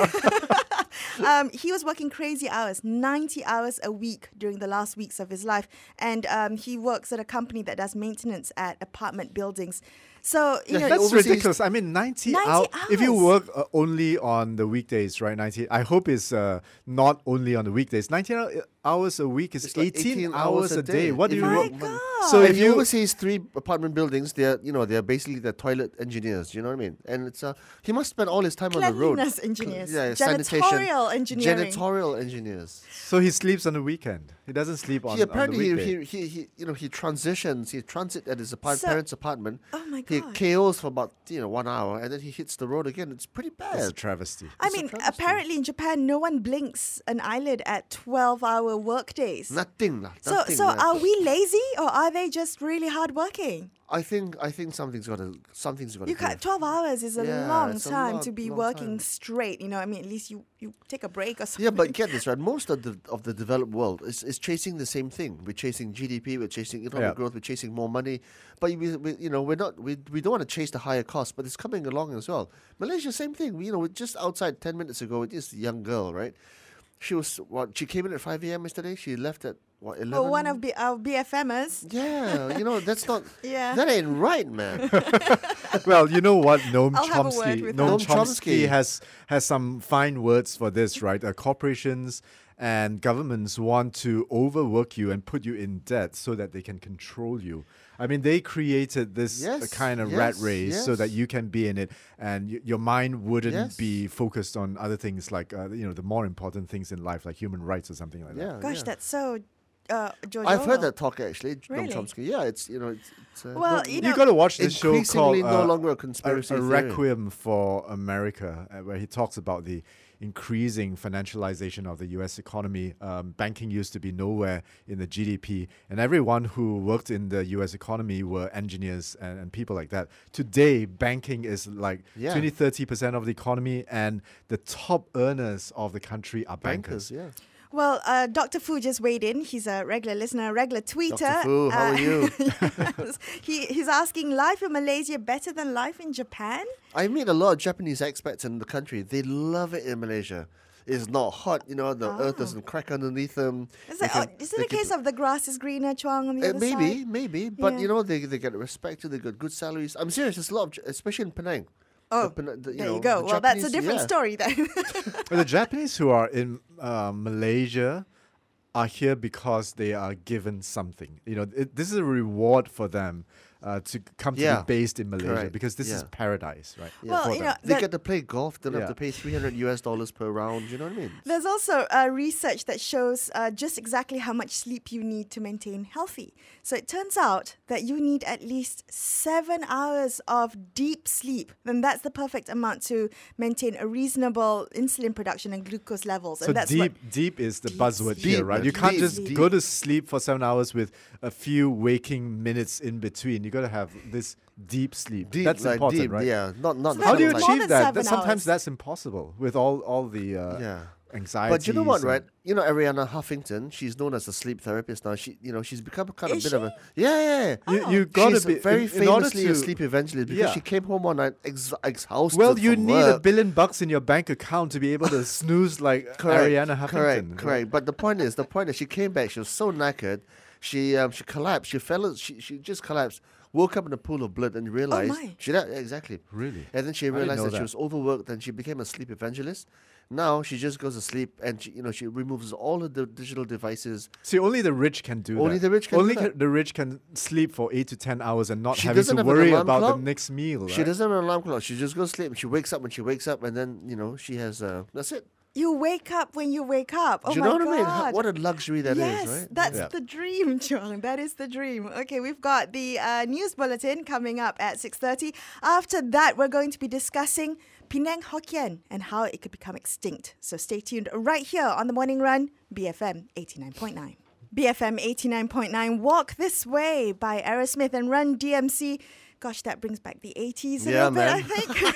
Speaker 2: that. um, he was working crazy hours, ninety hours a week during the last weeks of his life. And um, he works at a company that does maintenance at apartment buildings. So, you
Speaker 4: Yeah,
Speaker 2: know,
Speaker 3: That's
Speaker 4: overseas-
Speaker 3: ridiculous. I mean, ninety,
Speaker 2: ninety
Speaker 3: hours. If you
Speaker 2: hours.
Speaker 3: work uh, only on the weekdays, right? ninety. I hope it's uh, not only on the weekdays. ninety hou- hours a week is
Speaker 4: It's like
Speaker 3: eighteen,
Speaker 4: eighteen
Speaker 3: hours a day. What do
Speaker 4: If
Speaker 3: you
Speaker 2: My
Speaker 3: work?
Speaker 2: God.
Speaker 3: So
Speaker 4: and
Speaker 3: if
Speaker 4: you
Speaker 3: you
Speaker 4: oversees three apartment buildings, they're you know they're basically the toilet engineers. You know what I mean? And it's uh, he must spend all his time on the road.
Speaker 2: cleanliness engineers,
Speaker 4: Yeah, sanitation,
Speaker 2: janitorial engineering.
Speaker 4: janitorial engineers.
Speaker 3: so he sleeps on the weekend. He doesn't sleep on,
Speaker 4: He
Speaker 3: on the
Speaker 4: apparently he,
Speaker 3: weekday.
Speaker 4: he, he, he you know he transitions. He transit at his apart-
Speaker 2: So-
Speaker 4: parents' apartment.
Speaker 2: Oh my
Speaker 4: He
Speaker 2: God.
Speaker 4: K Os for about you know one hour, and then he hits the road again. It's pretty
Speaker 3: It's a
Speaker 4: bad.
Speaker 3: travesty.
Speaker 2: I
Speaker 4: It's a
Speaker 2: mean,
Speaker 4: travesty.
Speaker 2: apparently in Japan, no one blinks an eyelid at twelve-hour work days.
Speaker 4: Nothing, lah,
Speaker 2: So,
Speaker 4: nothing,
Speaker 2: so
Speaker 4: lah.
Speaker 2: are we lazy or are they just really hardworking?
Speaker 4: I think I think something's got to something's got to.
Speaker 2: You can't, twelve hours is a
Speaker 4: Yeah,
Speaker 2: long
Speaker 4: it's a
Speaker 2: time
Speaker 4: long-
Speaker 2: to be
Speaker 4: long
Speaker 2: working
Speaker 4: time.
Speaker 2: straight. You know, I mean, at least you, you take a break or something.
Speaker 4: Yeah, but get this right. Most of the of the developed world is, is chasing the same thing. We're chasing G D P. We're chasing economic
Speaker 3: Yeah.
Speaker 4: growth. We're chasing more money. But we, we, you know, we're not. We, we don't want to chase the higher cost. But it's coming along as well. Malaysia, same thing. We, you know, we're just outside ten minutes ago with this young girl, right? She was what? She came in at five a m yesterday. She left at what eleven.
Speaker 2: Oh, one of B- our B F Mers.
Speaker 4: Yeah, you know that's not.
Speaker 2: Yeah.
Speaker 4: That ain't right, man.
Speaker 3: Well, you know what? Noam
Speaker 2: I'll have a word
Speaker 3: Chomsky,
Speaker 2: with
Speaker 3: Noam
Speaker 4: her. Noam
Speaker 3: Chomsky
Speaker 4: Chomsky.
Speaker 3: has has some fine words for this, right? Uh, corporations and governments want to overwork you and put you in debt so that they can control you. I mean, they created this uh,
Speaker 4: Yes,
Speaker 3: kind of rat
Speaker 4: yes,
Speaker 3: race so that
Speaker 4: yes.
Speaker 3: you can be in it, and y- your mind wouldn't
Speaker 4: Yes.
Speaker 3: be focused on other things like uh, you know the more important things in life, like human rights or something like that.
Speaker 4: Yeah,
Speaker 2: Gosh,
Speaker 4: yeah.
Speaker 2: that's so uh, George
Speaker 4: I've heard
Speaker 2: Orwell.
Speaker 4: that talk actually.
Speaker 2: Really?
Speaker 4: Noam Chomsky. Yeah, it's you know it's. it's uh,
Speaker 2: Well,
Speaker 4: no-
Speaker 2: you know,
Speaker 3: You got to watch this show called
Speaker 4: increasingly no
Speaker 3: uh,
Speaker 4: longer a
Speaker 3: a,
Speaker 4: conspiracy
Speaker 3: a
Speaker 4: theory.
Speaker 3: Requiem for America, uh, where he talks about the increasing financialization of the U S economy. Um, banking used to be nowhere in the G D P, and everyone who worked in the U S economy were engineers and, and people like that. Today, banking is like
Speaker 4: Yeah.
Speaker 3: twenty, thirty percent of the economy, and the top earners of the country are bankers.
Speaker 4: Bankers, yeah.
Speaker 2: Well, uh, Doctor Fu just weighed in. He's a regular listener, a regular tweeter.
Speaker 4: Doctor Fu, how are you?
Speaker 2: yes. he, he's asking, life in Malaysia better than life in Japan?
Speaker 4: I meet a lot of Japanese expats in the country. They love it in Malaysia. It's not hot, you know, the earth doesn't crack underneath them.
Speaker 2: Is
Speaker 4: They
Speaker 2: it,
Speaker 4: can-
Speaker 2: oh, is it
Speaker 4: they
Speaker 2: a
Speaker 4: can-
Speaker 2: case of the grass is greener, Chuang, on the
Speaker 4: Uh,
Speaker 2: other
Speaker 4: maybe,
Speaker 2: side?
Speaker 4: maybe, but
Speaker 2: Yeah.
Speaker 4: you know they they get respect, they get good salaries. I'm serious. There's a lot of, J- especially in Penang.
Speaker 2: Oh,
Speaker 4: The Pena- the-
Speaker 2: there
Speaker 4: know,
Speaker 2: you go.
Speaker 4: the
Speaker 2: Well, that's a
Speaker 4: Japanese-
Speaker 2: different
Speaker 4: yeah.
Speaker 2: story then.
Speaker 3: But the Japanese who are in uh, Malaysia are here because they are given something. You know, it, this is a reward for them uh, to come to
Speaker 4: Yeah,
Speaker 3: be based in Malaysia
Speaker 4: correct,
Speaker 3: because this is
Speaker 4: yeah.
Speaker 3: paradise, right?
Speaker 4: Yeah.
Speaker 2: Well,
Speaker 3: for
Speaker 2: you
Speaker 3: them.
Speaker 2: know,
Speaker 4: They
Speaker 2: the-
Speaker 4: get to play golf. They don't have
Speaker 3: Yeah.
Speaker 4: to pay three hundred U S dollars per round. You know what I mean?
Speaker 2: There's also uh, research that shows uh, just exactly how much sleep you need to maintain healthy. So it turns out that you need at least seven hours of deep sleep. And that's the perfect amount to maintain a reasonable insulin production and glucose levels.
Speaker 3: So
Speaker 2: and that's
Speaker 3: deep,
Speaker 2: what,
Speaker 3: deep is the
Speaker 2: Deep
Speaker 3: buzzword
Speaker 2: sleep.
Speaker 3: here,
Speaker 4: Deep,
Speaker 3: right?
Speaker 4: man.
Speaker 3: You can't
Speaker 4: Deep,
Speaker 3: just
Speaker 2: deep.
Speaker 3: go to sleep for seven hours with a few waking minutes in between. You got to have this deep sleep.
Speaker 4: Deep,
Speaker 3: That's
Speaker 4: like
Speaker 3: important,
Speaker 4: deep,
Speaker 3: right?
Speaker 4: Yeah, not not.
Speaker 2: So
Speaker 3: How do you
Speaker 2: More
Speaker 4: like,
Speaker 3: achieve
Speaker 2: than
Speaker 3: that?
Speaker 2: seven
Speaker 3: that? Sometimes
Speaker 2: hours.
Speaker 3: that's impossible with all all the uh,
Speaker 4: Yeah.
Speaker 3: anxieties.
Speaker 4: But you know what,
Speaker 3: and-
Speaker 4: right? You know Ariana Huffington. She's known as a sleep therapist now. She, you know, she's become kind of a
Speaker 2: Is
Speaker 4: bit of
Speaker 2: she?
Speaker 4: a yeah, yeah. yeah.
Speaker 3: You,
Speaker 2: Oh.
Speaker 3: you got to
Speaker 4: She's
Speaker 3: be
Speaker 4: very
Speaker 3: in, in order
Speaker 4: famously
Speaker 3: to,
Speaker 4: a sleep evangelist because
Speaker 3: Yeah.
Speaker 4: she came home one night ex- exhausted.
Speaker 3: Well, you
Speaker 4: from
Speaker 3: need a
Speaker 4: work.
Speaker 3: billion bucks in your bank account to be able to snooze like
Speaker 4: Correct,
Speaker 3: Ariana Huffington.
Speaker 4: Correct, correct. But the point is, the point is, she came back. She was so knackered. She um, she collapsed. She fell. as- She she just collapsed. Woke up in a pool of blood and realized
Speaker 2: my.
Speaker 4: she yeah, exactly.
Speaker 3: Really?
Speaker 4: And then she
Speaker 3: I didn't
Speaker 4: realized
Speaker 3: know
Speaker 4: that, she
Speaker 3: that.
Speaker 4: was overworked and she became a sleep evangelist. Now she just goes to sleep and she, you know she removes all of the digital devices.
Speaker 3: See, only the rich can do that.
Speaker 4: Only the rich can do
Speaker 3: Only
Speaker 4: that.
Speaker 3: ca- the rich can sleep for eight to ten hours and not
Speaker 4: She
Speaker 3: having
Speaker 4: doesn't
Speaker 3: to
Speaker 4: have an
Speaker 3: worry
Speaker 4: alarm
Speaker 3: about
Speaker 4: clock.
Speaker 3: the next meal.
Speaker 4: She
Speaker 3: right?
Speaker 4: doesn't have an alarm clock. She just goes to sleep and she wakes up when she wakes up and then you know she has uh, that's it.
Speaker 2: You wake up when you wake up. Oh
Speaker 4: Do you
Speaker 2: my
Speaker 4: know what
Speaker 2: God.
Speaker 4: I mean? How- What a luxury that is,
Speaker 2: yes,
Speaker 4: right?
Speaker 2: that's
Speaker 3: Yeah.
Speaker 2: the dream, Chuang. That is the dream. Okay, we've got the uh, news bulletin coming up at six thirty. After that, we're going to be discussing Penang Hokkien and how it could become extinct. So stay tuned right here on The Morning Run, B F M eighty-nine point nine. B F M eighty-nine point nine, Walk This Way by Aerosmith and Run D M C. Gosh, that brings back the eighties a
Speaker 4: Yeah,
Speaker 2: little bit, I
Speaker 4: man.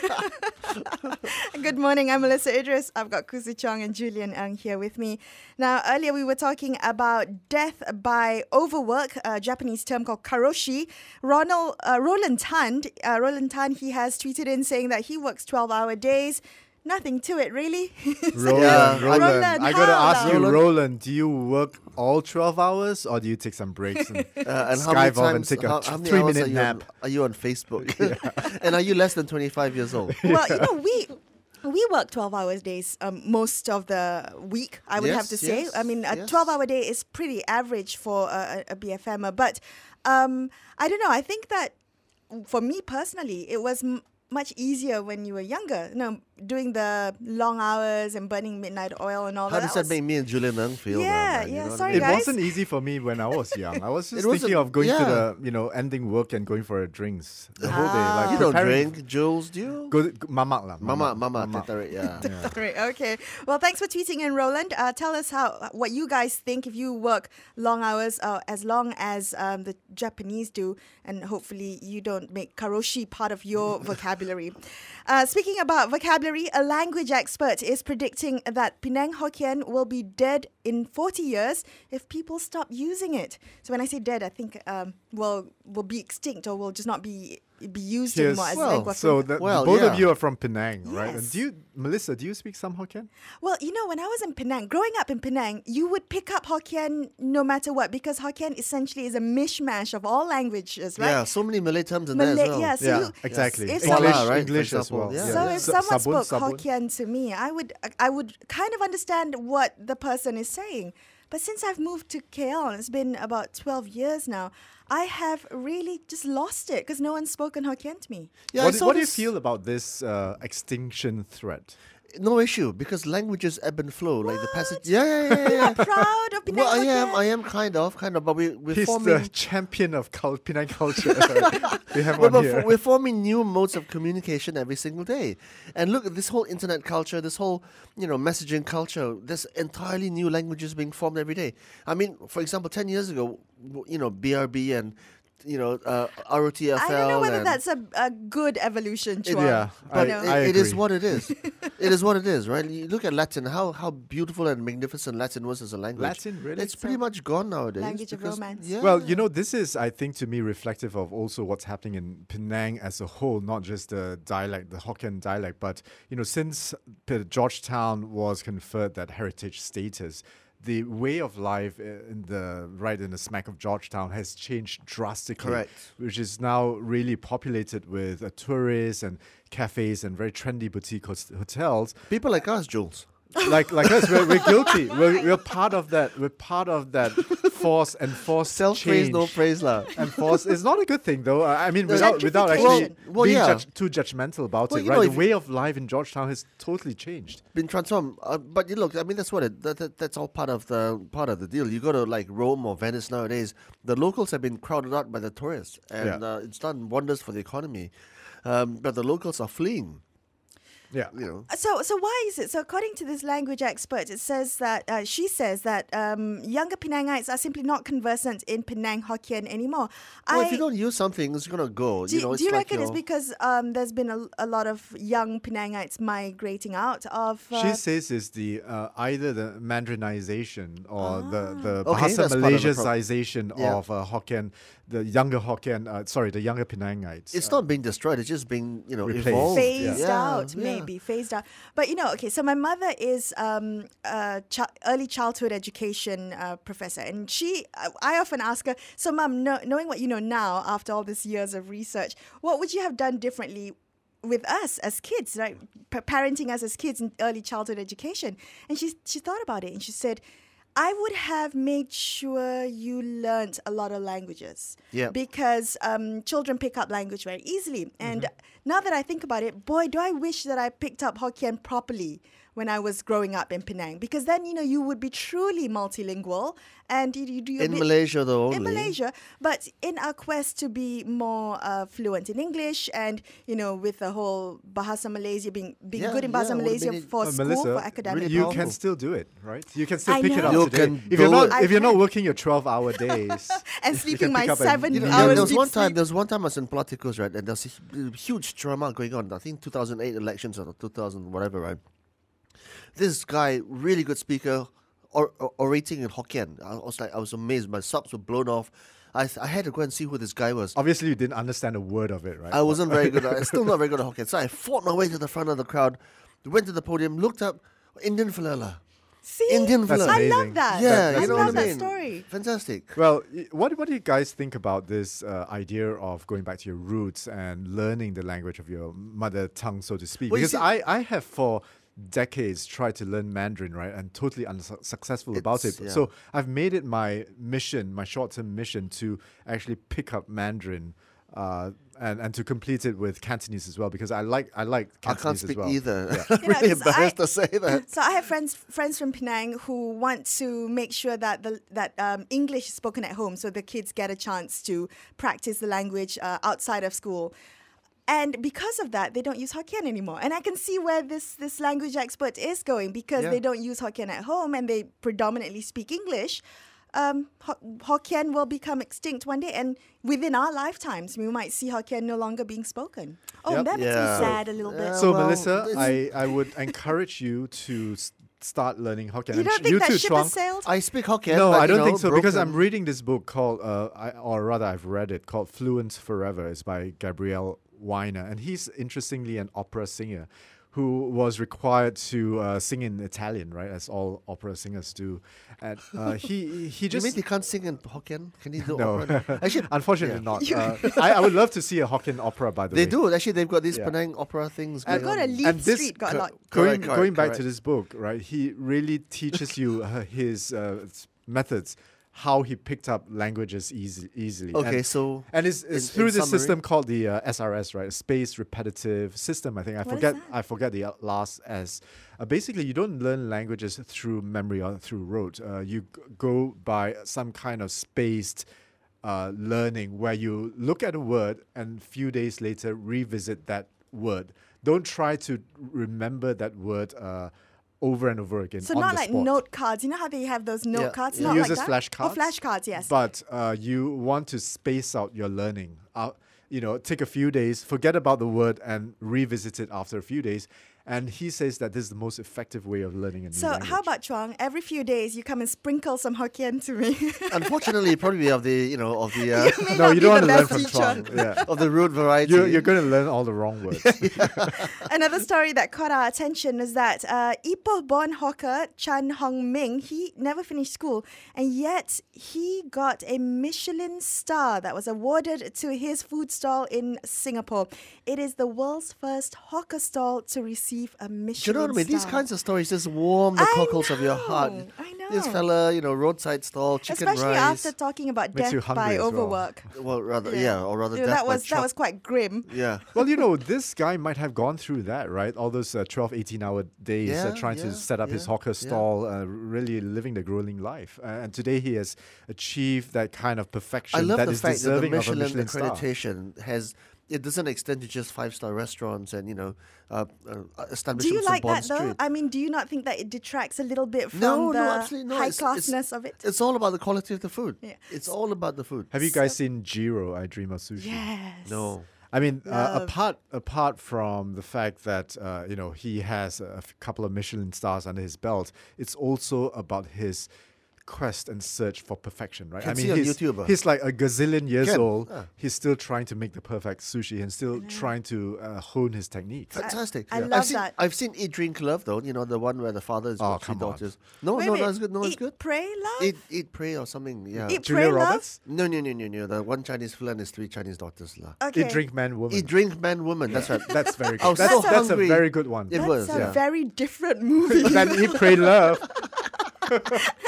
Speaker 2: think. Good morning, I'm Melissa Idris. I've got Kusi Chong and Julian Ng here with me. Now, earlier we were talking about death by overwork, a Japanese term called karoshi. Ronald, uh, Roland Tan, uh, Roland Tan, he has tweeted in saying that he works twelve-hour days. Nothing to it, really.
Speaker 3: Roland,
Speaker 4: Yeah.
Speaker 3: Roland,
Speaker 2: Roland,
Speaker 3: I gotta
Speaker 2: how
Speaker 3: ask you,
Speaker 4: Roland?
Speaker 3: Roland, do you work all twelve hours or do you take some breaks and
Speaker 4: Uh, and how many
Speaker 3: skive off and
Speaker 4: times,
Speaker 3: take a
Speaker 4: how,
Speaker 3: t-
Speaker 4: how many
Speaker 3: three
Speaker 4: hours
Speaker 3: minute
Speaker 4: are you
Speaker 3: nap?
Speaker 4: On, are you on Facebook? And are you less than twenty-five years old?
Speaker 2: Well, you know, we we work twelve hours days um, most of the week, I would have
Speaker 4: Yes,
Speaker 2: to say.
Speaker 4: yes,
Speaker 2: I mean, a
Speaker 4: yes.
Speaker 2: twelve-hour day is pretty average for a, a B F M er. But um, I don't know. I think that for me personally, it was m- much easier when you were younger. You know, doing the long hours and burning midnight oil and all
Speaker 4: How
Speaker 2: that.
Speaker 4: does
Speaker 2: that
Speaker 4: that make me and Julian Ng feel?
Speaker 2: Yeah,
Speaker 4: now, man?
Speaker 2: yeah,
Speaker 4: You know what I
Speaker 2: sorry,
Speaker 4: mean?
Speaker 3: It
Speaker 2: guys.
Speaker 3: wasn't easy for me when I was young. I was just
Speaker 4: It wasn't-
Speaker 3: thinking of going to
Speaker 4: yeah.
Speaker 3: the, you know, ending work and going for a drinks the whole day. Like
Speaker 2: Ah.
Speaker 4: You don't
Speaker 3: preparing-
Speaker 4: drink, Jules, do you?
Speaker 3: Go, go mamak lah.
Speaker 4: Mama,
Speaker 3: mamak,
Speaker 4: mama,
Speaker 3: mamak.
Speaker 4: tetarik, yeah.
Speaker 3: Yeah.
Speaker 2: Great. Okay. Well, thanks for tweeting in, Roland. Uh, tell us how what you guys think if you work long hours, uh, as long as um, the Japanese do, and hopefully you don't make karoshi part of your vocabulary. Uh, speaking about vocabulary, a language expert is predicting that Penang Hokkien will be dead in forty years if people stop using it. So when I say dead, I think um, will will be extinct or will just not be be used
Speaker 3: Yes.
Speaker 2: anymore as
Speaker 4: Well,
Speaker 2: lingua
Speaker 3: So
Speaker 2: franca.
Speaker 3: the,
Speaker 4: Well,
Speaker 3: both of
Speaker 4: yeah.
Speaker 3: you are from Penang, right? And
Speaker 2: Yes.
Speaker 3: do you, Melissa, do you speak some Hokkien?
Speaker 2: Well, you know, when I was in Penang, growing up in Penang, you would pick up Hokkien no matter what because Hokkien essentially is a mishmash of all languages, right?
Speaker 4: Yeah, so many Malay terms in
Speaker 2: Malay,
Speaker 4: there as well.
Speaker 2: yeah, so
Speaker 3: yeah,
Speaker 2: you,
Speaker 3: exactly.
Speaker 2: if
Speaker 3: English,
Speaker 2: someone-
Speaker 4: right,
Speaker 3: English
Speaker 4: for
Speaker 3: as well.
Speaker 4: example, yeah.
Speaker 2: So
Speaker 3: yeah.
Speaker 2: if
Speaker 3: Sa-
Speaker 2: someone
Speaker 3: sabun,
Speaker 2: spoke
Speaker 3: sabun.
Speaker 2: Hokkien to me, I would I would kind of understand what the person is saying. But since I've moved to K L, and it's been about twelve years now, I have really just lost it because no one's spoken Hokkien to me.
Speaker 4: Yeah,
Speaker 3: what
Speaker 4: I
Speaker 3: do,
Speaker 4: saw
Speaker 3: what do you
Speaker 4: this-
Speaker 3: feel about this uh, extinction threat?
Speaker 4: No issue, because languages ebb and flow. Like the passage.
Speaker 2: What?
Speaker 4: Yeah, yeah, yeah, yeah.
Speaker 2: You're
Speaker 4: yeah.
Speaker 2: not proud of Penang
Speaker 4: Well, I am,
Speaker 2: Hokkien?
Speaker 4: I am kind of, kind of, but we, we're
Speaker 3: He's
Speaker 4: forming...
Speaker 3: the champion of cul- Penang culture. we have
Speaker 4: But,
Speaker 3: one
Speaker 4: but
Speaker 3: here.
Speaker 4: we're forming new modes of communication every single day. And look at this whole internet culture, this whole, you know, messaging culture. There's entirely new languages being formed every day. I mean, for example, ten years ago, w- you know, B R B and, you know, uh, R O T F L.
Speaker 2: I don't know whether
Speaker 4: and
Speaker 2: that's a, a good evolution, Chuang.
Speaker 3: yeah,
Speaker 4: But
Speaker 2: You know?
Speaker 4: it,
Speaker 3: I
Speaker 4: it is
Speaker 3: agree.
Speaker 4: what it is. It is what it is, right? You look at Latin, how how beautiful and magnificent Latin was as a language.
Speaker 3: Latin, really?
Speaker 4: It's pretty much gone nowadays.
Speaker 2: Language of
Speaker 4: because-
Speaker 2: romance.
Speaker 4: Yeah.
Speaker 3: Well, you know, this is, I think, to me, reflective of also what's happening in Penang as a whole, not just the dialect, the Hokkien dialect, but, you know, since P- Georgetown was conferred that heritage status, the way of life uh, in the right in the smack of Georgetown has changed drastically.
Speaker 4: Correct.
Speaker 3: Which is now really populated with uh, tourists and cafes and very trendy boutique hos- hotels.
Speaker 4: People like us, Jules.
Speaker 3: Like like us, we're, we're guilty. We're, we're part of that. We're part of that force and force
Speaker 4: Self-praise,
Speaker 3: change.
Speaker 4: no praise, lah.
Speaker 3: And force is not a good thing, though. I I mean, without without actually
Speaker 2: Gentrification.
Speaker 4: Well, well,
Speaker 3: being
Speaker 4: yeah.
Speaker 3: judge, too judgmental about
Speaker 4: Well,
Speaker 3: it,
Speaker 4: you
Speaker 3: right?
Speaker 4: know,
Speaker 3: The
Speaker 4: if-
Speaker 3: way of life in Georgetown has totally changed.
Speaker 4: Been transformed, uh, but you look. I mean, that's what it. That, that, that's all part of the part of the deal. You go to like Rome or Venice nowadays. The locals have been crowded out by the tourists, and
Speaker 3: Yeah.
Speaker 4: uh, it's done wonders for the economy. Um, but the locals are fleeing.
Speaker 3: Yeah.
Speaker 4: You know,
Speaker 2: So, so why is it? So, according to this language expert, it says that uh, she says that um, younger Penangites are simply not conversant in Penang Hokkien anymore.
Speaker 4: well,
Speaker 2: I,
Speaker 4: if you don't use something, it's gonna go.
Speaker 2: do,
Speaker 4: you know, it's
Speaker 2: do you
Speaker 4: like
Speaker 2: reckon it's
Speaker 4: your-
Speaker 2: because um, there's been a, a lot of young Penangites migrating out of? Uh,
Speaker 3: She says it's the uh, either the Mandarinization or the the
Speaker 4: Okay,
Speaker 3: Bahasa
Speaker 4: that's part of the prob-
Speaker 3: Malaysiaization
Speaker 4: Yeah.
Speaker 3: of uh, Hokkien, the younger Hokkien. Uh, sorry, the younger Penangites.
Speaker 4: It's
Speaker 3: uh,
Speaker 4: not being destroyed. It's just being, you know,
Speaker 3: Replaced.
Speaker 4: evolved.
Speaker 2: phased
Speaker 4: Yeah,
Speaker 2: out,
Speaker 4: yeah.
Speaker 2: maybe phased out. But you know, okay. So my mother is um, a chi- early childhood education uh, professor, and she, I I often ask her, "So, Mum, know, knowing what you know now, after all these years of research, what would you have done differently with us as kids, right? P- parenting us as kids in early childhood education?" And she she thought about it, and she said, I would have made sure you learnt a lot of languages.
Speaker 4: Yeah.
Speaker 2: Because um, children pick up language very easily. And
Speaker 4: Mm-hmm.
Speaker 2: now that I think about it, boy, do I wish that I picked up Hokkien properly when I was growing up in Penang. Because then, you know, you would be truly multilingual. And you, you do your
Speaker 4: In
Speaker 2: bit-
Speaker 4: Malaysia, though, only.
Speaker 2: In Malaysia. But in our quest to be more uh, fluent in English and, you know, with the whole Bahasa Malaysia, being, being
Speaker 4: Yeah,
Speaker 2: good in
Speaker 4: yeah,
Speaker 2: Bahasa
Speaker 4: would've
Speaker 2: Malaysia
Speaker 4: been it-
Speaker 2: for
Speaker 3: Uh,
Speaker 2: school,
Speaker 3: Melissa,
Speaker 2: for academic
Speaker 4: really
Speaker 3: you
Speaker 4: powerful.
Speaker 3: can still do it, right? You can still
Speaker 2: I
Speaker 3: pick it
Speaker 2: know.
Speaker 3: up
Speaker 4: You
Speaker 3: today.
Speaker 4: can
Speaker 3: If you're
Speaker 4: do
Speaker 3: not,
Speaker 4: it.
Speaker 3: if you're
Speaker 2: I
Speaker 3: not
Speaker 2: can.
Speaker 3: working your twelve-hour days,
Speaker 2: and
Speaker 3: you
Speaker 2: sleeping
Speaker 3: can
Speaker 2: my
Speaker 3: pick up and-
Speaker 2: seven
Speaker 4: You know,
Speaker 2: hours
Speaker 4: there, there was
Speaker 2: deep
Speaker 4: one time.
Speaker 2: sleep.
Speaker 4: There was one time I was in Politicos, right, and there was a hu- huge drama going on. I think two thousand eight elections or two thousand whatever, right. This guy, really good speaker, or, or, orating in Hokkien. I was like, I was amazed. My socks were blown off. I, I had to go and see who this guy was.
Speaker 3: obviously you didn't understand a word of it, right?
Speaker 4: I wasn't very good. I'm still not very good at Hokkien. So I fought my way to the front of the crowd, went to the podium, looked up, Indian fella.
Speaker 2: See?
Speaker 4: Indian
Speaker 3: That's
Speaker 4: fella.
Speaker 2: I
Speaker 3: amazing.
Speaker 2: love that.
Speaker 4: Yeah,
Speaker 2: I
Speaker 4: you know
Speaker 2: love
Speaker 4: what I
Speaker 2: that
Speaker 4: mean?
Speaker 2: story.
Speaker 4: Fantastic.
Speaker 3: Well, y- what what do you guys think about this uh, idea of going back to your roots and learning the language of your mother tongue, so to speak?
Speaker 4: Well, you
Speaker 3: Because
Speaker 4: see-
Speaker 3: I, I have for decades tried to learn Mandarin, right, and totally unsuccessful about it.
Speaker 4: It's- yeah.
Speaker 3: So I've made it my mission, my short-term mission, to actually pick up Mandarin. Uh, and, and to complete it with Cantonese as well, because I like I like
Speaker 4: I
Speaker 3: Cantonese
Speaker 4: can't speak
Speaker 3: as well.
Speaker 4: either.
Speaker 3: Yeah.
Speaker 4: I'm
Speaker 2: You know,
Speaker 4: really
Speaker 2: 'cause I-
Speaker 4: embarrassed to say that.
Speaker 2: So I have friends friends from Penang who want to make sure that the that um, English is spoken at home, so the kids get a chance to practice the language uh, outside of school. And because of that, they don't use Hokkien anymore. And I can see where this, this language expert is going, because
Speaker 4: Yeah.
Speaker 2: they don't use Hokkien at home and they predominantly speak English. Um, Ho- Hokkien will become extinct one day, and within our lifetimes, we might see Hokkien no longer being spoken. Oh,
Speaker 3: Yep.
Speaker 2: that makes
Speaker 4: Yeah.
Speaker 2: me sad a little bit.
Speaker 4: Yeah.
Speaker 3: So
Speaker 4: well,
Speaker 3: Melissa,
Speaker 4: it's-
Speaker 3: I, I would encourage you to s- start learning Hokkien.
Speaker 2: You
Speaker 3: And
Speaker 2: don't
Speaker 3: ch-
Speaker 2: think
Speaker 3: you
Speaker 2: that
Speaker 3: too,
Speaker 2: ship
Speaker 3: Chuang.
Speaker 2: has sailed?
Speaker 4: I speak Hokkien.
Speaker 3: No,
Speaker 4: but,
Speaker 3: I
Speaker 4: you
Speaker 3: don't
Speaker 4: know,
Speaker 3: think so, because I'm
Speaker 4: broken.
Speaker 3: reading this book called, uh, I, or rather, I've read it, called Fluent Forever. It's by Gabriel Weiner, and he's interestingly an opera singer who was required to uh, sing in Italian, right, as all opera singers do. And uh, he he
Speaker 4: You
Speaker 3: just
Speaker 4: mean they can't sing in Hokkien? Can you do
Speaker 3: no,
Speaker 4: opera? Actually,
Speaker 3: unfortunately
Speaker 4: yeah.
Speaker 3: not. Uh, I, I would love to see a Hokkien opera, by the
Speaker 4: They
Speaker 3: way.
Speaker 4: do. Actually, they've got these
Speaker 3: Yeah.
Speaker 4: Penang opera things
Speaker 2: I've
Speaker 4: going
Speaker 2: got a
Speaker 4: on.
Speaker 2: Leaf
Speaker 3: And this
Speaker 2: Street got a
Speaker 3: co-
Speaker 2: lot.
Speaker 3: Going,
Speaker 4: Correct, correct,
Speaker 3: going back to
Speaker 4: correct.
Speaker 3: this book, right? He really teaches you uh, his uh, s- methods, how he picked up languages easy, easily.
Speaker 4: Okay,
Speaker 3: and,
Speaker 4: so
Speaker 3: and it's, it's
Speaker 4: in-
Speaker 3: through
Speaker 4: in
Speaker 3: this
Speaker 4: summary-
Speaker 3: system called the uh, S R S, right? Space Repetitive System. I think I
Speaker 2: What is
Speaker 3: forget.
Speaker 2: that?
Speaker 3: I forget the uh, last S. Uh, basically, you don't learn languages through memory or through rote. Uh, you g- go by some kind of spaced uh, learning where you look at a word and few days later revisit that word. Don't try to remember that word uh, over and over again.
Speaker 2: So
Speaker 3: on
Speaker 2: not
Speaker 3: the
Speaker 2: like
Speaker 3: spot.
Speaker 2: note cards. You know how they have those note
Speaker 4: Yeah,
Speaker 2: cards?
Speaker 4: yeah.
Speaker 2: Not
Speaker 3: He
Speaker 2: like
Speaker 3: uses
Speaker 2: that?
Speaker 3: flashcards.
Speaker 2: Oh, flashcards, yes.
Speaker 3: But uh, you want to space out your learning. Uh, you know, take a few days, forget about the word, and revisit it after a few days. And he says that this is the most effective way of learning a new
Speaker 2: So
Speaker 3: language.
Speaker 2: how about Chuang? Every few days, you come and sprinkle some Hokkien to me.
Speaker 4: unfortunately, probably of the you know of the uh,
Speaker 2: May
Speaker 3: No,
Speaker 2: not
Speaker 3: you
Speaker 2: be
Speaker 3: don't want
Speaker 2: the
Speaker 3: to learn
Speaker 2: best
Speaker 3: from
Speaker 2: teacher.
Speaker 3: Chuang. Yeah.
Speaker 4: of the rude variety.
Speaker 3: You're, you're going to learn all the wrong words.
Speaker 2: Another story that caught our attention is that uh, Ipoh-born hawker Chan Hong Ming, he never finished school, and yet he got a Michelin star that was awarded to his food stall in Singapore. It is the world's first hawker stall to receive a
Speaker 4: Do you
Speaker 2: Michelin
Speaker 4: know what I mean? These
Speaker 2: star.
Speaker 4: kinds of stories just warm the
Speaker 2: I
Speaker 4: cockles of your heart.
Speaker 2: know, I know.
Speaker 4: This fella, you know, roadside stall, chicken
Speaker 2: Especially
Speaker 4: rice.
Speaker 2: after talking about
Speaker 3: Makes you
Speaker 2: death
Speaker 3: hungry
Speaker 2: by
Speaker 3: as well.
Speaker 2: overwork.
Speaker 4: well, rather, yeah, or rather,
Speaker 2: You know,
Speaker 4: death
Speaker 2: that
Speaker 4: by
Speaker 2: was that
Speaker 4: chop-
Speaker 2: was quite grim.
Speaker 4: Yeah.
Speaker 3: Well, you know, this guy might have gone through that, right? All those uh, twelve, eighteen-hour days uh,
Speaker 4: Yeah,
Speaker 3: trying
Speaker 4: yeah,
Speaker 3: to set up his
Speaker 4: yeah,
Speaker 3: hawker
Speaker 4: yeah.
Speaker 3: stall, uh, really living the grueling life. Uh, and today he has achieved that kind of perfection
Speaker 4: I love
Speaker 3: that
Speaker 4: the
Speaker 3: is
Speaker 4: fact that the
Speaker 3: deserving of a
Speaker 4: Michelin,
Speaker 3: Michelin star.
Speaker 4: accreditation has. It doesn't extend to just five-star restaurants and you know uh, uh,
Speaker 2: Do
Speaker 4: establishments
Speaker 2: you like
Speaker 4: on Bond
Speaker 2: that though?
Speaker 4: Street.
Speaker 2: I mean, do you not think that it detracts a little bit from
Speaker 4: No,
Speaker 2: the
Speaker 4: no, absolutely not.
Speaker 2: high
Speaker 4: It's- it's-
Speaker 2: classness of it?
Speaker 4: It's all about the quality of the food.
Speaker 2: Yeah.
Speaker 4: It's all about the food.
Speaker 3: Have you guys seen Jiro, I Dream of Sushi?
Speaker 2: Yes.
Speaker 4: No.
Speaker 3: I mean, uh,
Speaker 2: Love.
Speaker 3: apart apart from the fact that uh, you know he has a f- couple of Michelin stars under his belt, it's also about his quest and search for perfection, right?
Speaker 4: Can
Speaker 3: I
Speaker 4: see
Speaker 3: mean,
Speaker 4: on
Speaker 3: he's,
Speaker 4: YouTube, uh.
Speaker 3: he's like a gazillion years
Speaker 4: Can,
Speaker 3: old.
Speaker 4: ah.
Speaker 3: He's still trying to make the perfect sushi and still trying to uh, hone his technique.
Speaker 4: Fantastic.
Speaker 2: I
Speaker 4: I've
Speaker 2: love
Speaker 4: seen,
Speaker 2: that.
Speaker 4: I've seen Eat, Drink, Love, though. You know, the one where the father has
Speaker 3: Oh,
Speaker 4: got three
Speaker 3: come on.
Speaker 4: daughters. No,
Speaker 2: Wait,
Speaker 4: no,
Speaker 2: wait.
Speaker 4: that's good. No,
Speaker 2: Eat,
Speaker 4: it's good.
Speaker 2: Pray, love.
Speaker 4: Eat, eat, pray, or something. Yeah.
Speaker 2: Eat,
Speaker 3: Julia
Speaker 2: pray,
Speaker 3: Roberts?
Speaker 4: No, no, no, no, no. The one Chinese fella and his three Chinese daughters. lah.
Speaker 2: love. Okay.
Speaker 3: Eat, drink, man, woman.
Speaker 4: Eat, drink, man, woman. That's right.
Speaker 3: That's very
Speaker 4: I
Speaker 3: good.
Speaker 4: was
Speaker 3: That's,
Speaker 4: so
Speaker 3: that's a
Speaker 4: hungry.
Speaker 3: very good one.
Speaker 4: It
Speaker 2: That's
Speaker 4: was,
Speaker 2: a
Speaker 4: yeah.
Speaker 2: very different movie.
Speaker 3: Then Eat, Pray, Love.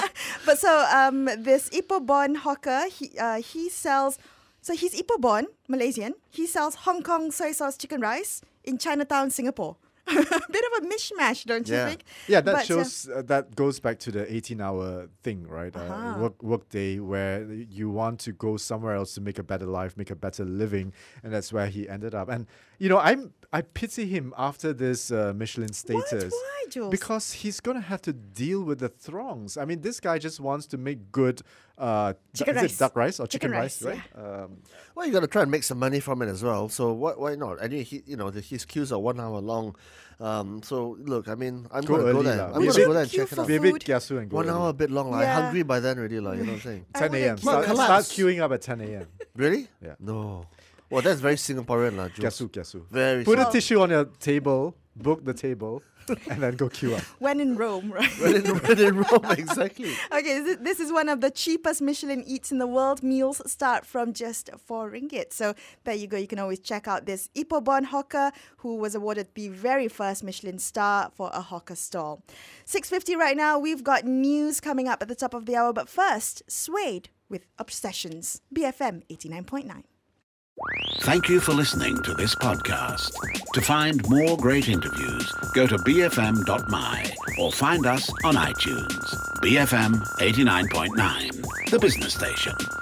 Speaker 2: But so um, this Ipoh Bon hawker, he uh, he sells. So he's Ipoh Bon, Malaysian. He sells Hong Kong soy sauce chicken rice in Chinatown, Singapore. A bit of a mishmash, don't you
Speaker 4: Yeah.
Speaker 2: think?
Speaker 3: Yeah, that
Speaker 2: But, uh,
Speaker 3: shows uh, that goes back to the eighteen-hour thing, right? Uh,
Speaker 2: Uh-huh.
Speaker 3: work work day where you want to go somewhere else to make a better life, make a better living, and that's where he ended up. And you know, I'm I pity him after this uh, Michelin status.
Speaker 2: Why, Jules?
Speaker 3: Because he's gonna have to deal with the throngs. I mean, this guy just wants to make good uh, du-
Speaker 2: Chicken
Speaker 3: is
Speaker 2: rice.
Speaker 3: it duck rice or chicken,
Speaker 2: Chicken
Speaker 3: rice,
Speaker 2: rice,
Speaker 3: right? Um,
Speaker 4: Well, you got to try and make some money from it as well. So why why not? Anyway, he, you know, the, his queues are one hour long. Um, so look, I mean, I'm
Speaker 3: Go
Speaker 4: going to go
Speaker 3: early
Speaker 4: there.
Speaker 3: lah.
Speaker 4: I'm
Speaker 3: Be a
Speaker 4: going to
Speaker 3: bit-
Speaker 4: go there and
Speaker 2: Queue
Speaker 4: check it
Speaker 2: for
Speaker 4: out.
Speaker 3: be a bit
Speaker 2: food.
Speaker 3: kiasu and go
Speaker 4: One
Speaker 3: early.
Speaker 4: hour a bit long. Like,
Speaker 2: Yeah.
Speaker 4: I'm hungry by then already. Like, you know what I'm saying?
Speaker 2: I
Speaker 3: ten
Speaker 2: wouldn't
Speaker 3: a.m.
Speaker 2: queue.
Speaker 3: Start,
Speaker 4: Well,
Speaker 3: start
Speaker 4: collapse.
Speaker 3: queuing up at ten a.m.
Speaker 4: Really?
Speaker 3: Yeah.
Speaker 4: No. Well, that's very Singaporean, lah. Jules.
Speaker 3: Kiasu, kiasu.
Speaker 4: Very.
Speaker 3: Put a
Speaker 4: Sing-
Speaker 3: tissue on your table, book the table, and then go queue up.
Speaker 2: When in Rome, right?
Speaker 4: when in, when in Rome, exactly.
Speaker 2: Okay, this- this is one of the cheapest Michelin eats in the world. Meals start from just four ringgit. So there you go. You can always check out this Ipoh Bon hawker who was awarded the very first Michelin star for a hawker stall. six fifty right now. We've got news coming up at the top of the hour. But first, Suede with Obsessions. B F M eighty-nine point nine.
Speaker 1: Thank you for listening to this podcast. To find more great interviews, go to b f m dot m y or find us on iTunes. B F M eighty-nine point nine, the business station.